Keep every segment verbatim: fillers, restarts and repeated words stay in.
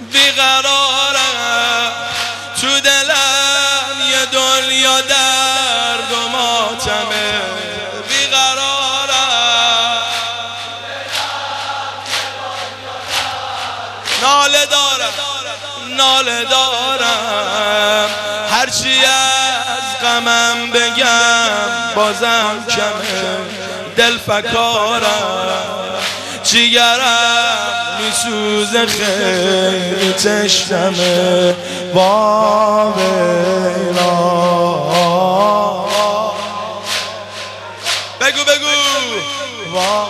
بیقرارم تو دلم یه دنیا درد و ماتمه بیقرارم ناله دارم ناله دارم هرچی از غمم بگم بازم کمه دل فکارم جیگرم میسوزه خیلی تشنمه وا ویلا بگو بگو وا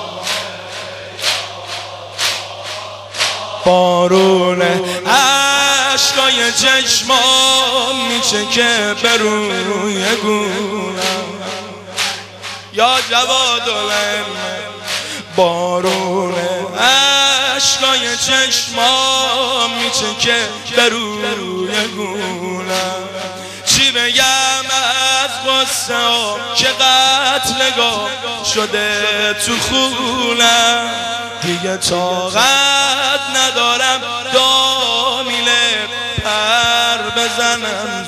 بارونه عشقای چشمام میچکه به روی گونم یا جواد العلم بارونه عشقای چشمام میچکه به روی گونم چی بگم از غصه ها که قتلگاه شده تو خونم دیگه طاقت ندارم دامیله پر بزنم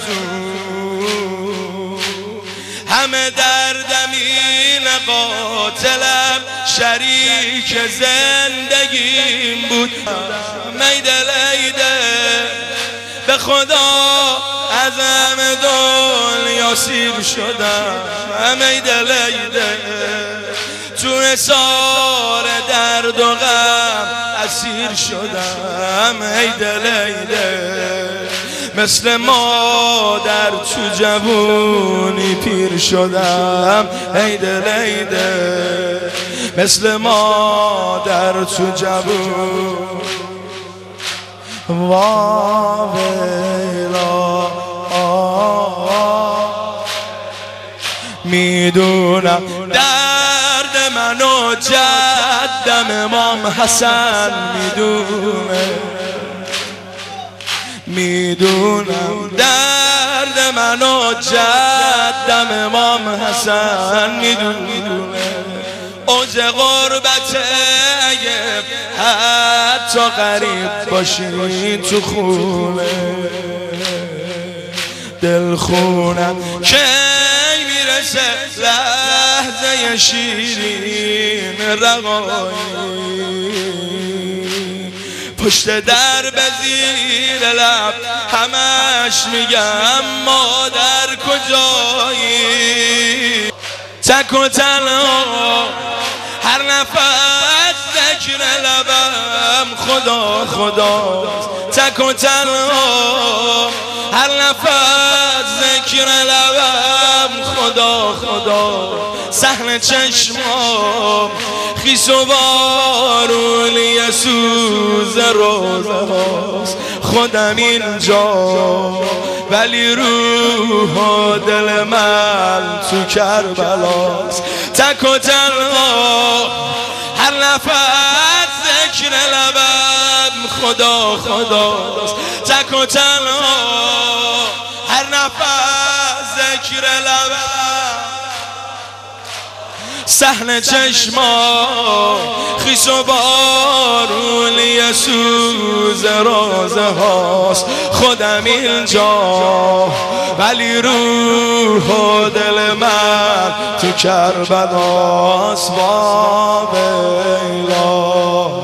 زود همه دردم این قاتلم شریک زندگیم بود میده لیده به خدا از همه دنیا سیر شدم میده لیده تو حصار درد و غم اسیر شدم میده لیده مثل مادر تو جوونی پیر شدم ایده لیده مثل مادر تو جوون وا ویلا میدونم درد منو جدم امام حسن میدونه میدونم درد منو جدم امام حسن میدونه اوج غربت اگه حتی غریب باشی تو خونه دل خونم که میرسه لحظه شیرین رقایی پشت در به زیر لب همش میگم مادر کجایی تک و تنها هر نفس ذکر لبم خدا خدا تک و تنها هر نفس ذکر لبم خدا خدا صحن چشمام خیس و بارونی سوز روزه هاست خودم اینجا ولی روح و دل من تو کربلاست تک و تنها هر نفس ذکر لبم خدا خداست تک و تنها هر نفس ذکر لبم صحن چشما خیس و بارونی سوز روزه هاست خودم اینجا ولی روح و دل من تو کربلاست وا ویلا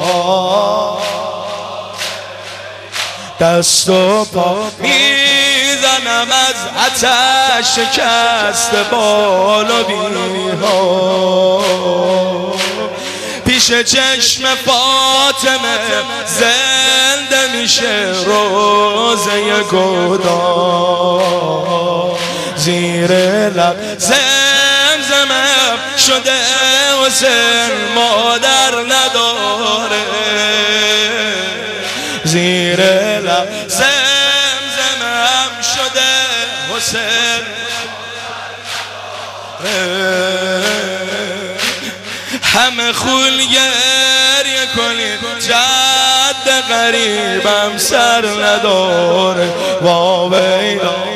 دست و پا میزنم از آتش شکست بال و بینی ها پیش چشم فاطمه زنده میشه روزه گدا زیر لب زمزمم شده حسین مادر نداره زیر لب زمزمم شده حسین همه خول گریه کنید جد غریبم سر نداره وا ویلا